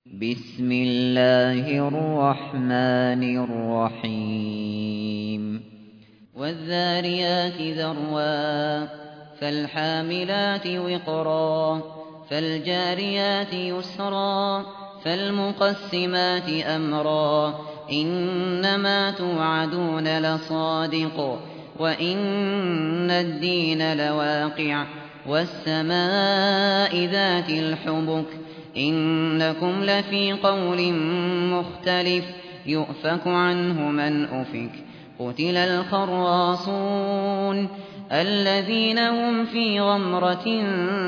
بسم الله الرحمن الرحيم والذاريات ذروا فالحاملات وقرا فالجاريات يسرا فالمقسمات أمرا إنما توعدون لصادق وإن الدين لواقع والسماء ذات الحبك إنكم لفي قول مختلف يؤفك عنه من أفك قتل الخراصون الذين هم في غمرة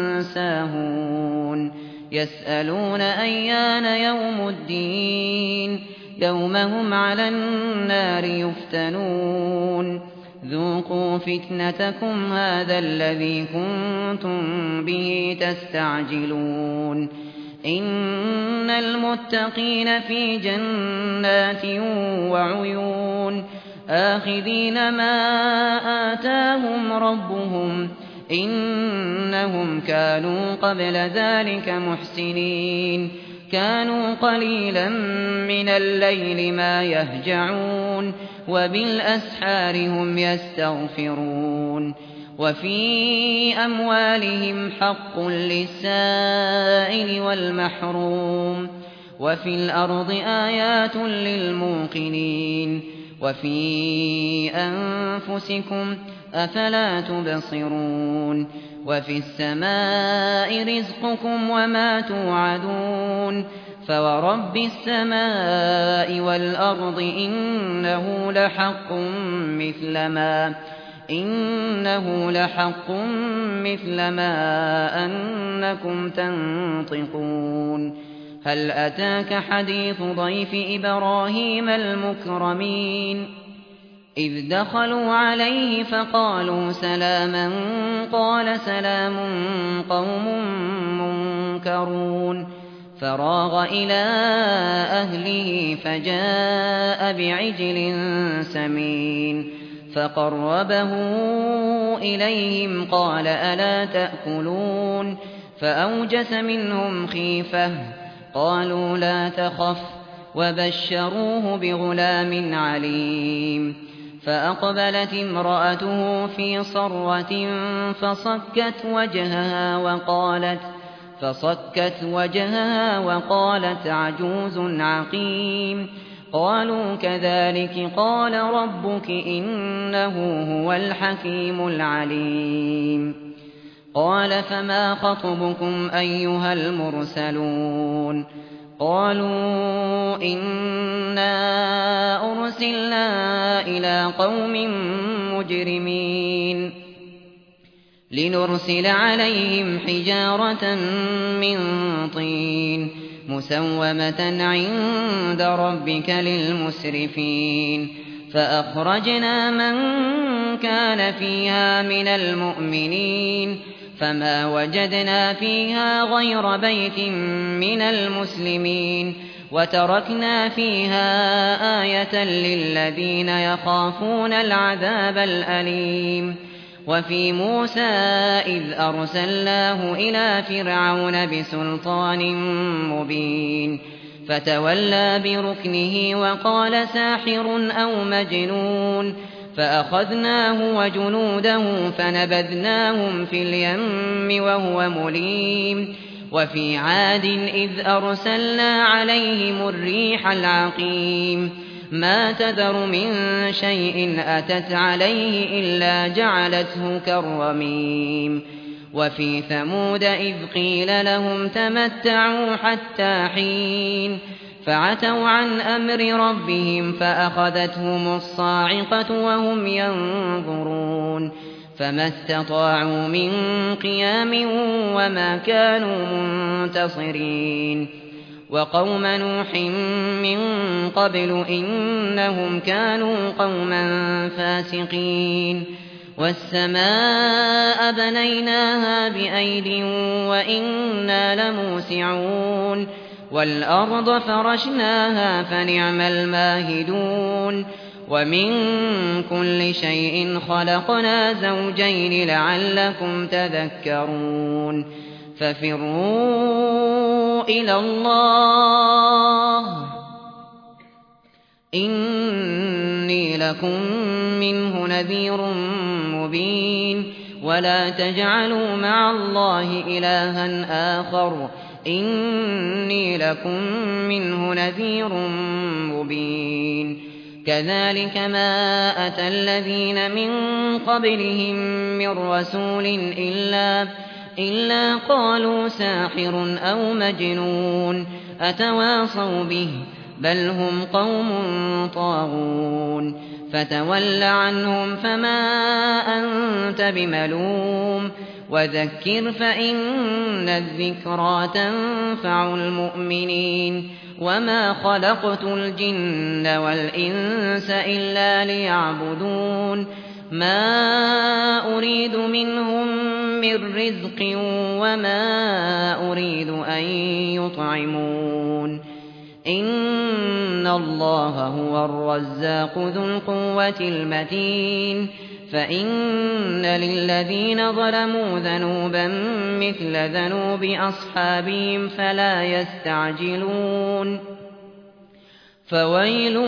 ساهون يسألون أيان يوم الدين يوم هم على النار يفتنون ذوقوا فتنتكم هذا الذي كنتم به تستعجلون إن المتقين في جنات وعيون آخذين ما آتاهم ربهم إنهم كانوا قبل ذلك محسنين كانوا قليلا من الليل ما يهجعون وبالأسحار هم يستغفرون وفي أموالهم حق للسائل والمحروم وفي الأرض آيات للموقنين وفي أنفسكم أفلا تبصرون وفي السماء رزقكم وما توعدون فورب السماء والأرض إنه لحق مثل ما أنكم تنطقون هل أتاك حديث ضيف إبراهيم المكرمين إذ دخلوا عليه فقالوا سلاما قال سلام قوم منكرون فراغ إلى أهله فجاء بعجل سمين فقربه إليهم قال ألا تأكلون فأوجس منهم خيفة قالوا لا تخف وبشروه بغلام عليم فأقبلت امرأته في صرة فصكت وجهها وقالت عجوز عقيم قالوا كذلك قال ربك إنه هو الحكيم العليم قال فما خطبكم أيها المرسلون قالوا إنا أرسلنا إلى قوم مجرمين لنرسل عليهم حجارة من طين مسومة عند ربك للمسرفين فأخرجنا من كان فيها من المؤمنين فما وجدنا فيها غير بيت من المسلمين وتركنا فيها آية للذين يخافون العذاب الأليم وفي موسى إذ أرسلناه إلى فرعون بسلطان مبين فتولى بركنه وقال ساحر أو مجنون فأخذناه وجنوده فنبذناهم في اليم وهو مليم وفي عاد إذ أرسلنا عليهم الريح العقيم ما تذر من شيء أتت عليه إلا جعلته كالرميم وفي ثمود إذ قيل لهم تمتعوا حتى حين فعتوا عن أمر ربهم فأخذتهم الصاعقة وهم ينظرون فما استطاعوا من قيام وما كانوا منتصرين وقوم نوح من قبل إنهم كانوا قوما فاسقين والسماء بنيناها بأيد وإنا لموسعون والأرض فرشناها فنعم الماهدون ومن كل شيء خلقنا زوجين لعلكم تذكرون ففروا إلى الله إني لكم منه نذير مبين ولا تجعلوا مع الله إلها آخر إني لكم منه نذير مبين كذلك ما أتى الذين من قبلهم من رسول إلا قالوا ساحر أو مجنون أتواصوا به بل هم قوم طاغون فتول عنهم فما أنت بملوم وذكر فإن الذكرى تنفع المؤمنين وما خلقت الجن والإنس إلا ليعبدون ما أريد منهم من رزق وما أريد أن يطعمون إن الله هو الرزاق ذو القوة المتين فإن للذين ظلموا ذنوبا مثل ذنوب أصحابهم فلا يستعجلون فويل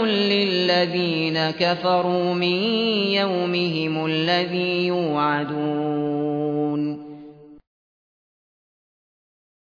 للذين كفروا من يومهم الذي يوعدون